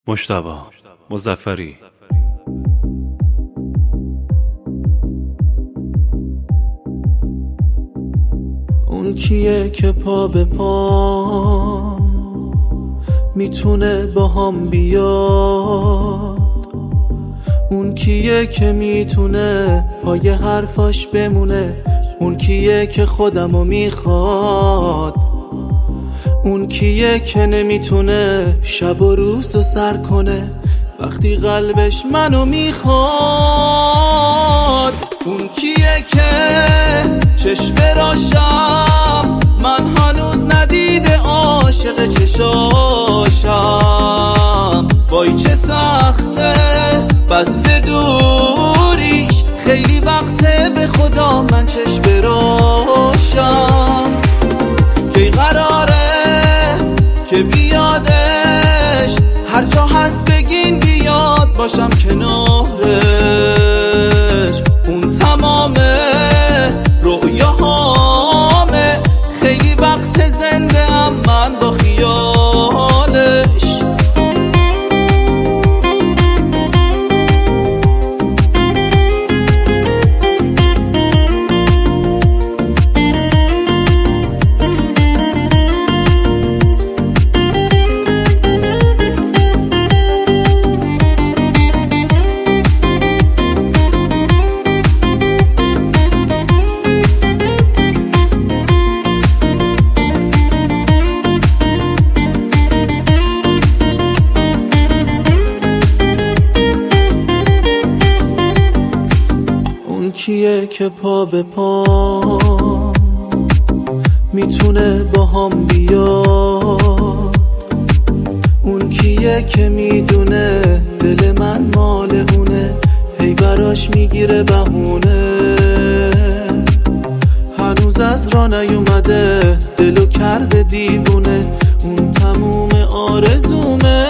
مجتبی مظفری. اون کیه که پا به پا میتونه با هم بیاد؟ اون کیه که میتونه پای حرفاش بمونه؟ اون کیه که خودمو میخواد؟ اون کیه که نمیتونه شب و روزو سر کنه وقتی قلبش منو میخواد؟ اون کیه که چشم راشم من هنوز ندیده عاشق چشاشم؟ وای چه سخته بس دوریش، خیلی وقته به خدا من چشم براشم. کی قراره که بیادش؟ هر جا هست بگین بیاد باشم کنارش. اون تمامه رویاهامه، خیلی وقت زنده ام من با خیالش. کیه که پا به پا میتونه با هم بیاد؟ اون کیه که میدونه دل من مال اونه، هی براش میگیره بهونه؟ هنوز از راه نیومده دلو کرده دیوونه، اون تموم آرزومه.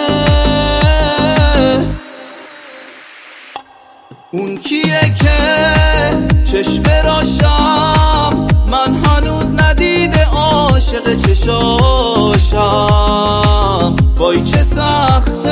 اون کیه که چشم راشم من هنوز ندیده عاشق چشاشم؟ وای چه سخته